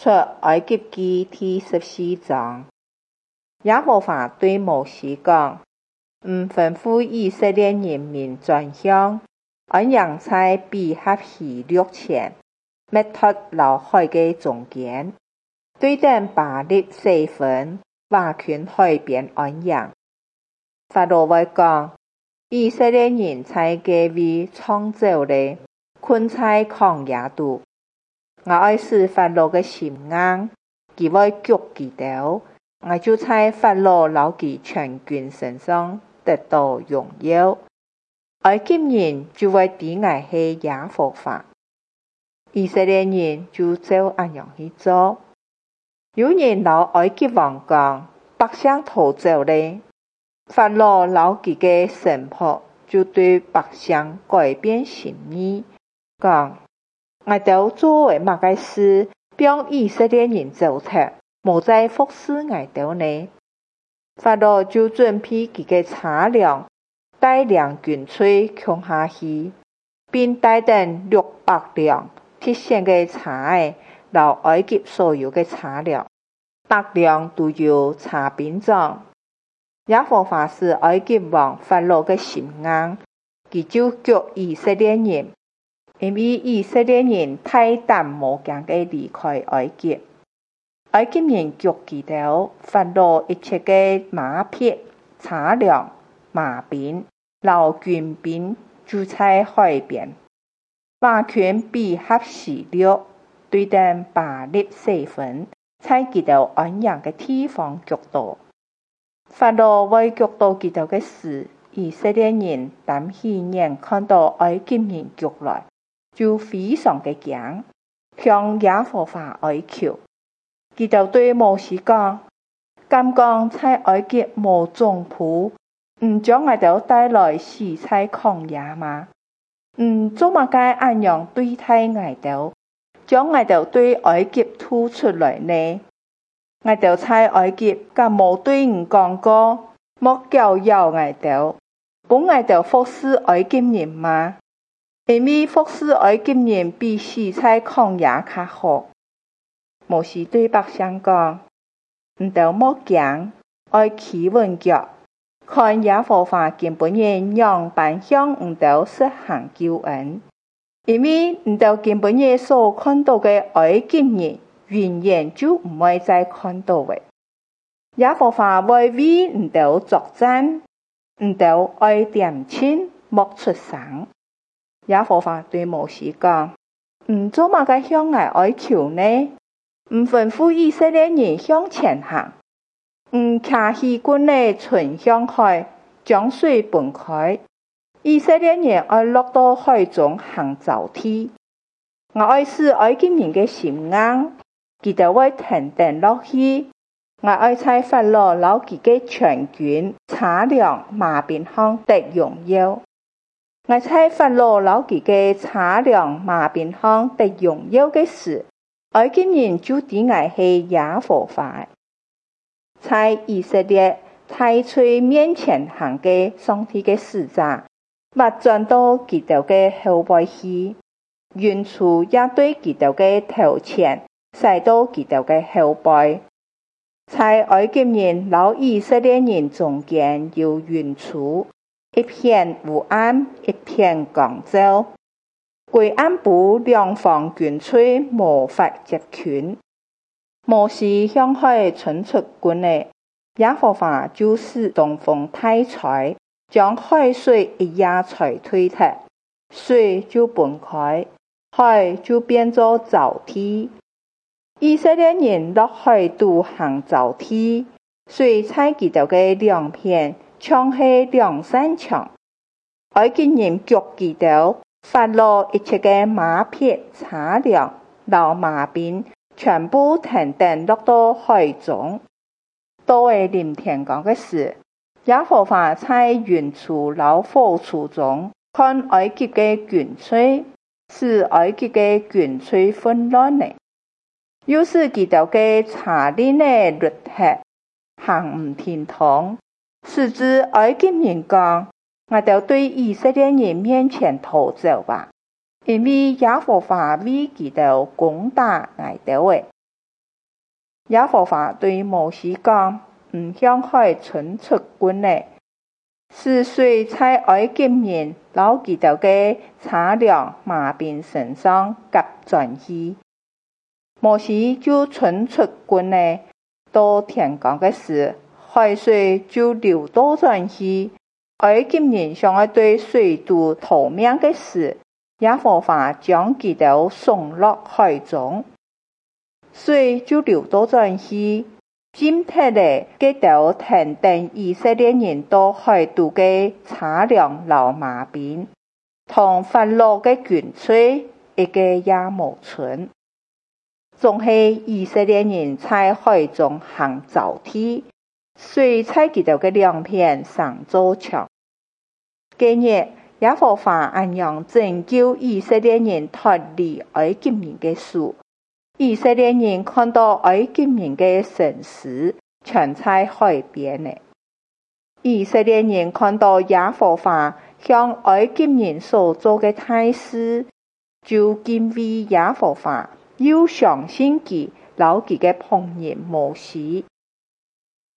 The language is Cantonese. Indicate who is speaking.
Speaker 1: 出埃及記第14章，耶和華對摩西講：吩咐以色列人民轉向，按樣在比哈希錄前，密托老海的中間，對等巴力4分，劃群海邊按樣。法老會講：以色列人在這位創造咧，困在曠野度。我愛使法老的心硬，佢會腳擊倒，我就在法老老其全軍身上得到榮耀。埃及人就會知我是耶和華，以色列人就照按樣去做。有人老埃及王講：百姓逃走咧，法老老其個臣僕就對百姓改變心意，講：我哋做為乜個事，讓以色列人走脫，無再服侍我哋呢？法老就準備佢個車輛，帶領軍隊衝下去，並帶等600輛鐵線的車，到埃及所有的車輛，每輛都有車兵長。耶和華使埃及王法老的心硬，佢就腳以色列人。因為以色列人太膽無驚地離開埃及，埃及人腳擊倒法老一切嘅馬匹、車輛、馬兵、老軍兵，就在海邊。劃群比哈希錄，對等巴力4分，在佢哋安營嘅地方腳倒。法老為腳倒佢哋嘅事，以色列人當親眼看到埃及人腳來，就非常的驚，向耶和華哀求。佢就對摩西講：敢講在埃及無總僕，將我哋帶來死在曠野嗎？做乜該按樣對待我哋，將我哋對埃及吐出來呢？我哋在埃及敢無對講過，莫教養我哋，本我哋服侍埃及人嗎？因為服侍埃及人比死在曠野較好。摩西對百姓講：都莫驚，愛企穩腳，看耶和華今本日樣般向都實行救恩。因為都今本日所看到的埃及人，永遠就唔會再看到的。耶和華會為都作戰，都愛點稱，莫出聲。耶和華對摩西講：做乜個向我哀求呢？吩咐以色列人向前行。騎起軍來巡向海，將水分開。以色列人愛落到海中行走梯。我愛使埃及人的心硬，佢哋會停定落去。我愛在法老老其個全軍、車輛、馬兵上得榮耀。我在法老老其個車輛、馬兵上得榮耀的時，埃及人就知我是耶和華。在以色列太歲面前行嘅上帝嘅使者，勿轉到佢哋嘅後背去，雲柱也對佢哋嘅頭前，駛到佢哋嘅後背。在埃及人老以色列人中間有雲柱，一片烏暗，一片光照。歸暗部兩方軍隊無法接近。摩西向海伸出棍來，耶和華就使東風大吹，將海水一夜吹退脫，水就分開，海就變作走梯。以色列人落海渡行走梯，水在佢哋嘅兩邊，像是兩扇牆。埃及人腳擊倒法老一切嘅馬匹、車輛、老馬兵，全部停定落到海中。到了臨天光嘅時，耶和華在雲柱老火柱中看埃及嘅軍隊，使埃及嘅軍隊混亂呢。又使佢哋嘅車輪呢裂開，行唔天通，使之埃及人講：我哋對以色列人面前逃走吧，因為耶和華為佢哋攻打我哋。 耶和華對摩西講：唔向海伸出棍嚟，使水在埃及人老佢哋嘅車輛馬兵身上夾轉去。摩西就伸出棍嚟，到天光嘅時，海水就流倒轉去。埃及人想要對水都逃命嘅時，耶和華將佢哋送落海中，水就流倒轉去。今天咧，佢哋停等以色列人到海渡嘅車輛老馬兵，同法老嘅軍隊一個也冇存。總係以色列人在海中行走地，水在佢哋嘅兩邊上做牆。今日耶和華按樣拯救以色列人脫離埃及人嘅手。以色列人看到埃及人嘅神屍全在海邊呢。以色列人看到耶和華向埃及人所做嘅大事，就敬畏耶和華，又相信佢，留佢嘅僕人摩西。